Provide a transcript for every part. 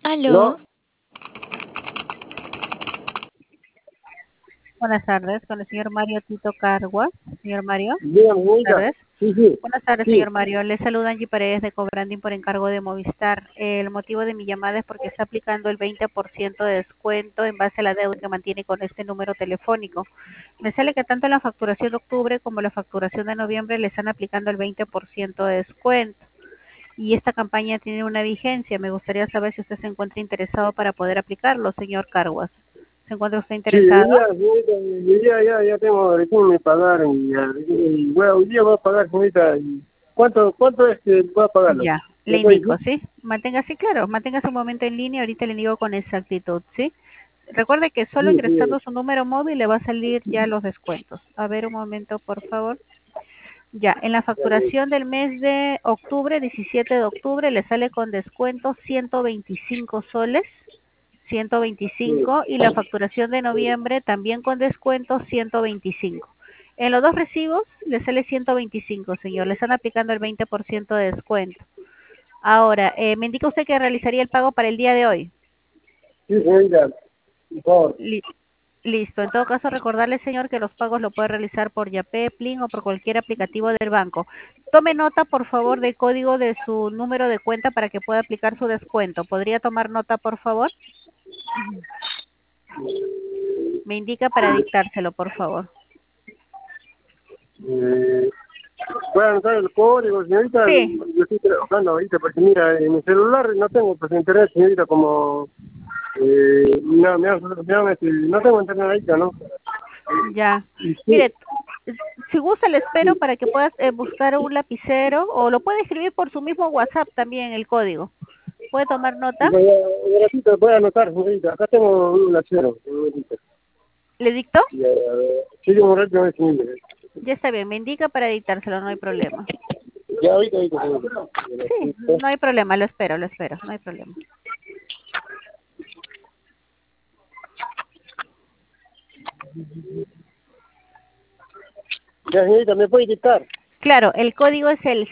¿No? Aló, Buenas tardes, con el señor Mario Tito Carguas. Señor Mario, Dígame, buenas señorita. tardes. Sí, sí, Buenas tardes, sí. señor Mario. Le saluda Angie Paredes de Cobranding por encargo de Movistar. El motivo de mi llamada es porque está aplicando el 20% de descuento en base a la deuda que mantiene con este número telefónico. Me sale que tanto en la facturación de octubre como la facturación de noviembre le están aplicando el 20% de descuento. Y esta campaña tiene una vigencia. Me gustaría saber si usted se encuentra interesado para poder aplicarlo, señor Carguas. ¿Se encuentra usted Sí, hoy interesado? día, señorita, hoy día ya tengo recién me pagaron y bueno, hoy día voy a pagar, señorita. Y ¿cuánto es que voy a pagarlo? Ya, le ¿Me puede indico, decir? ¿sí? Manténgase claro, manténgase un momento en línea, ahorita le digo con exactitud, ¿sí? Recuerde que solo Sí, sí. ingresando su número móvil le va a salir ya los descuentos. A ver, un momento, por favor. Ya, en la facturación del mes de octubre, 17 de octubre, le sale con descuento 125 soles, Sí. 125, y la facturación de noviembre también con descuento 125. En los dos recibos le sale 125, señor. Le están aplicando el 20% de descuento. Ahora, me indica usted que realizaría el pago para el día de hoy. Sí, señorita, por favor. Li- Listo. En todo caso, recordarle, señor, que los pagos lo puede realizar por Yape, Plin o por cualquier aplicativo del banco. Tome nota, por favor, del código de su número de cuenta para que pueda aplicar su descuento. ¿Podría tomar nota, por favor? Me indica para dictárselo, por favor. Eh, voy a anotar el código, señorita. Sí, Yo estoy trabajando ahorita porque mira, en mi celular no tengo pues internet, señorita, como no tengo internet ahorita, ¿no? ya. Y sí, Mire, si gusta, le espero para que puedas buscar un lapicero o lo puede escribir por su mismo WhatsApp también el código. ¿Puede tomar nota? un ratito voy a anotar, señorita. Acá tengo un lachero, un ratito. ¿Le dictó? Sí, un ratito, señorita. Ya está bien, me indica para dictárselo, no hay problema. Ya, ahorita, señorita. Sí, no hay problema, lo espero, no hay problema. Ya, señorita, ¿me puede dictar? Claro, el código es el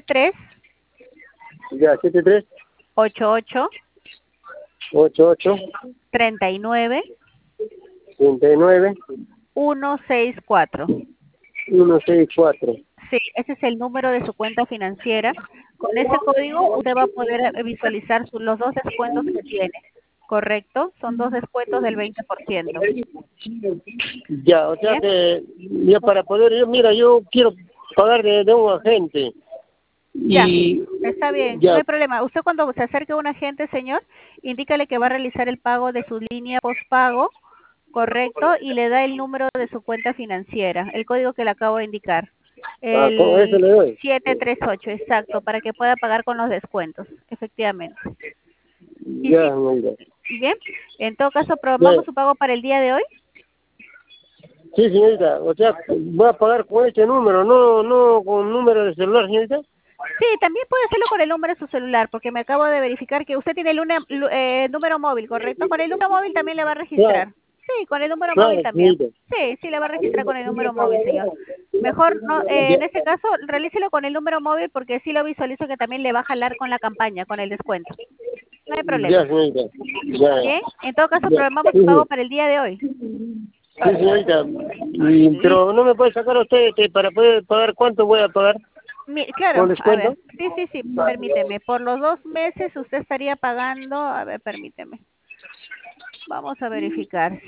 Ya, 73 7388 88 39 39 164. 164. Sí, ese es el número de su cuenta financiera. Con ese código usted va a poder visualizar los dos descuentos que tiene. ¿Correcto? Son dos descuentos del 20%. Ya, o sea Bien, que ya para poder, mira, yo quiero pagar de un agente ya, y está bien, no ya, hay problema. Usted cuando se acerque a un agente, señor, indícale que va a realizar el pago de su línea postpago, correcto, y le da el número de su cuenta financiera, el código que le acabo de indicar. con eso El le doy. 738, exacto, para que pueda pagar con los descuentos, efectivamente. Y Ya, sí, señorita. bien, en todo caso, Ya. programamos su pago para el día de hoy. Sí, señorita, o sea, voy a pagar con este número, no con número de celular, señorita. Sí, también puede hacerlo con el número de su celular, porque me acabo de verificar que usted tiene el número móvil, ¿correcto? Con el número móvil también le va a Claro, registrar. Sí, con el número móvil claro, también. señorita. Sí, sí, le va a registrar con el número móvil, señor. Mejor, no, Ya, en este caso, realícelo con el número móvil porque sí lo visualizo que también le va a jalar con la campaña, con el descuento. No hay ya, problema. señorita. Ya, Bien, en todo caso, ya. programamos Sí, su pago sí. para el día de hoy. Sí, señorita. Listo. Pero no me puede sacar usted para poder pagar cuánto voy a pagar con Claro, a ver, descuento. sí, sí, sí, permíteme. Por los 2 meses usted estaría pagando, a ver, permíteme. Vamos a verificar.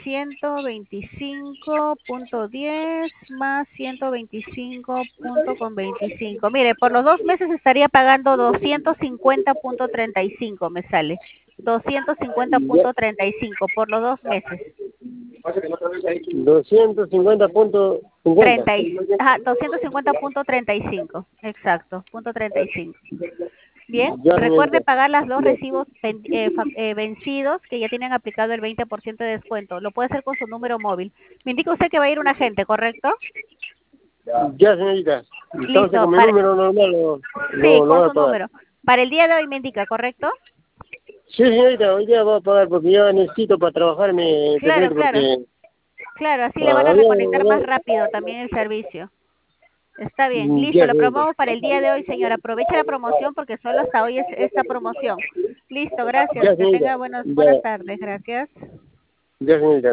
125.10 más 125.25. Mire, por los 2 meses estaría pagando 250.35, me sale. Ya. 250.35 por los 2 meses. 250.50. 250.35, exacto, punto 35. Bien, Ya, señorita. recuerde pagar las dos Ya, recibos vencidos que ya tienen aplicado el 20% de descuento. Lo puede hacer con su número móvil. Me indica usted que va a ir un agente, ¿correcto? ya, señorita. Entonces Listo, con mi número normal lo, sí, lo con voy a su pagar. número. Para el día de hoy me indica, ¿correcto? Sí, señorita, hoy día voy a pagar porque ya necesito para trabajar mi Claro, internet claro, porque claro, así le van a había, reconectar más rápido también el servicio. Está bien, listo, Ya, lo señorita. promovemos para el día de hoy, señora. Aproveche la promoción porque solo hasta hoy es esta promoción. Listo, gracias. Ya, Que señorita. tenga buenas tardes. Gracias. Ya, señorita.